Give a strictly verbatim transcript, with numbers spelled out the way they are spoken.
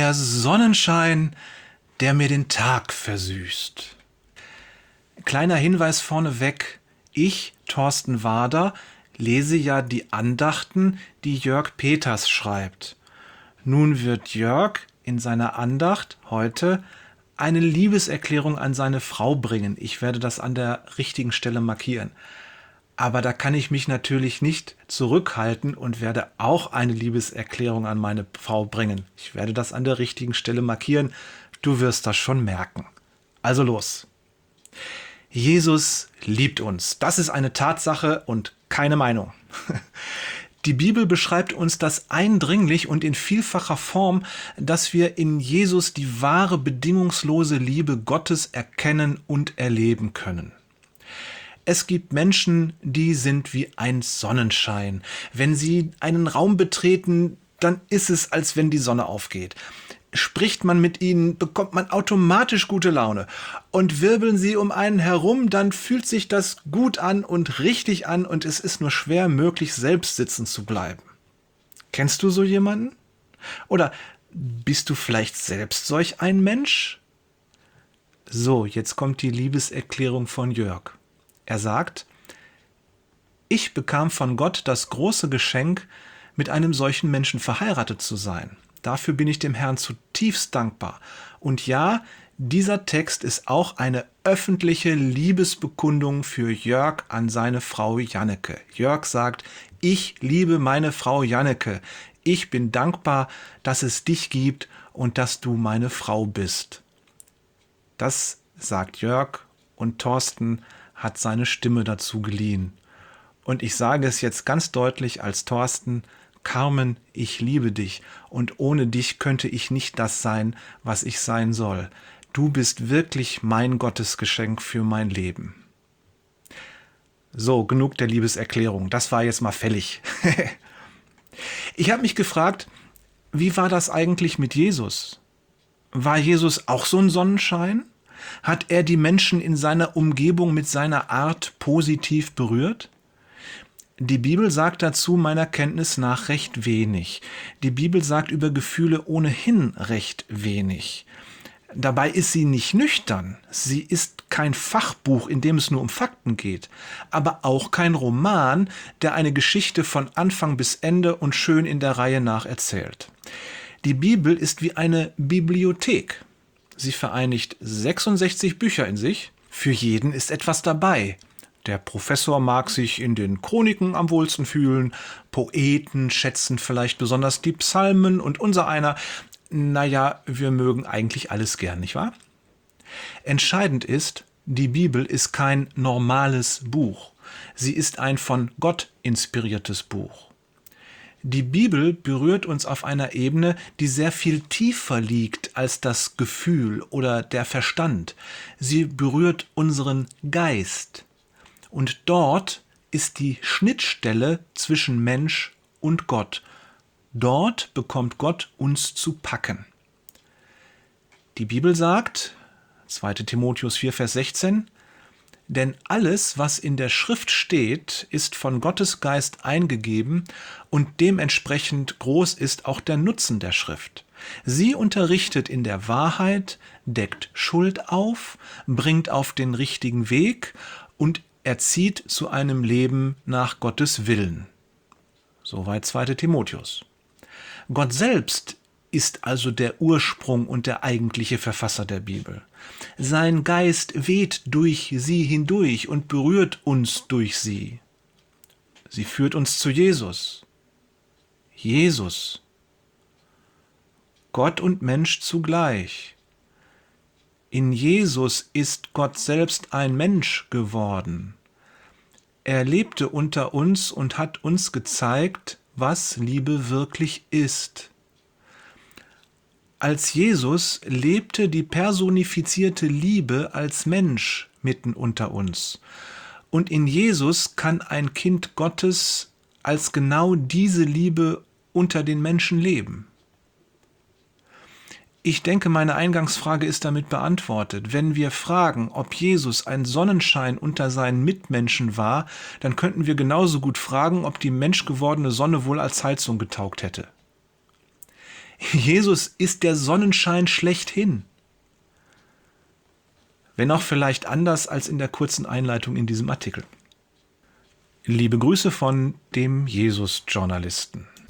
der Sonnenschein, der mir den Tag versüßt. Kleiner Hinweis vorneweg, ich, Thorsten Wader, lese ja die Andachten, die Jörg Peters schreibt. Nun wird Jörg in seiner Andacht heute eine Liebeserklärung an seine Frau bringen. Ich werde das an der richtigen Stelle markieren. Aber da kann ich mich natürlich nicht zurückhalten und werde auch eine Liebeserklärung an meine Frau bringen. Ich werde das an der richtigen Stelle markieren. Du wirst das schon merken. Also los. Jesus liebt uns. Das ist eine Tatsache und keine Meinung. Die Bibel beschreibt uns das eindringlich und in vielfacher Form, dass wir in Jesus die wahre bedingungslose Liebe Gottes erkennen und erleben können. Es gibt Menschen, die sind wie ein Sonnenschein. Wenn sie einen Raum betreten, dann ist es, als wenn die Sonne aufgeht. Spricht man mit ihnen, bekommt man automatisch gute Laune. Und wirbeln sie um einen herum, dann fühlt sich das gut an und richtig an und es ist nur schwer möglich, selbst sitzen zu bleiben. Kennst du so jemanden? Oder bist du vielleicht selbst solch ein Mensch? So, jetzt kommt die Liebeserklärung von Jörg. Er sagt: Ich bekam von Gott das große Geschenk, mit einem solchen Menschen verheiratet zu sein. Dafür bin ich dem Herrn zutiefst dankbar. Und ja, dieser Text ist auch eine öffentliche Liebesbekundung für Jörg an seine Frau Janneke. Jörg sagt: Ich liebe meine Frau Janneke. Ich bin dankbar, dass es dich gibt und dass du meine Frau bist. Das sagt Jörg und Thorsten hat seine Stimme dazu geliehen. Und ich sage es jetzt ganz deutlich als Thorsten: Carmen, ich liebe dich und ohne dich könnte ich nicht das sein, was ich sein soll. Du bist wirklich mein Gottesgeschenk für mein Leben. So, genug der Liebeserklärung. Das war jetzt mal fällig. Ich habe mich gefragt, wie war das eigentlich mit Jesus? War Jesus auch so ein Sonnenschein? Hat er die Menschen in seiner Umgebung mit seiner Art positiv berührt? Die Bibel sagt dazu meiner Kenntnis nach recht wenig. Die Bibel sagt über Gefühle ohnehin recht wenig. Dabei ist sie nicht nüchtern. Sie ist kein Fachbuch, in dem es nur um Fakten geht, aber auch kein Roman, der eine Geschichte von Anfang bis Ende und schön in der Reihe nach erzählt. Die Bibel ist wie eine Bibliothek. Sie vereinigt sechsundsechzig Bücher in sich. Für jeden ist etwas dabei. Der Professor mag sich in den Chroniken am wohlsten fühlen, Poeten schätzen vielleicht besonders die Psalmen und unser einer, naja, wir mögen eigentlich alles gern, nicht wahr? Entscheidend ist, die Bibel ist kein normales Buch. Sie ist ein von Gott inspiriertes Buch. Die Bibel berührt uns auf einer Ebene, die sehr viel tiefer liegt als das Gefühl oder der Verstand. Sie berührt unseren Geist. Und dort ist die Schnittstelle zwischen Mensch und Gott. Dort bekommt Gott uns zu packen. Die Bibel sagt, zweiter Timotheus vier, Vers sechzehn, denn alles, was in der Schrift steht, ist von Gottes Geist eingegeben und dementsprechend groß ist auch der Nutzen der Schrift. Sie unterrichtet in der Wahrheit, deckt Schuld auf, bringt auf den richtigen Weg und erzieht zu einem Leben nach Gottes Willen. Soweit zweiter Timotheus. Gott selbst ist also der Ursprung und der eigentliche Verfasser der Bibel. Sein Geist weht durch sie hindurch und berührt uns durch sie. Sie führt uns zu Jesus. Jesus. Gott und Mensch zugleich. In Jesus ist Gott selbst ein Mensch geworden. Er lebte unter uns und hat uns gezeigt, was Liebe wirklich ist. Als Jesus lebte die personifizierte Liebe als Mensch mitten unter uns. Und in Jesus kann ein Kind Gottes als genau diese Liebe unter den Menschen leben. Ich denke, meine Eingangsfrage ist damit beantwortet. Wenn wir fragen, ob Jesus ein Sonnenschein unter seinen Mitmenschen war, dann könnten wir genauso gut fragen, ob die menschgewordene Sonne wohl als Heizung getaugt hätte. Jesus ist der Sonnenschein schlechthin. Wenn auch vielleicht anders als in der kurzen Einleitung in diesem Artikel. Liebe Grüße von dem Jesus-Journalisten.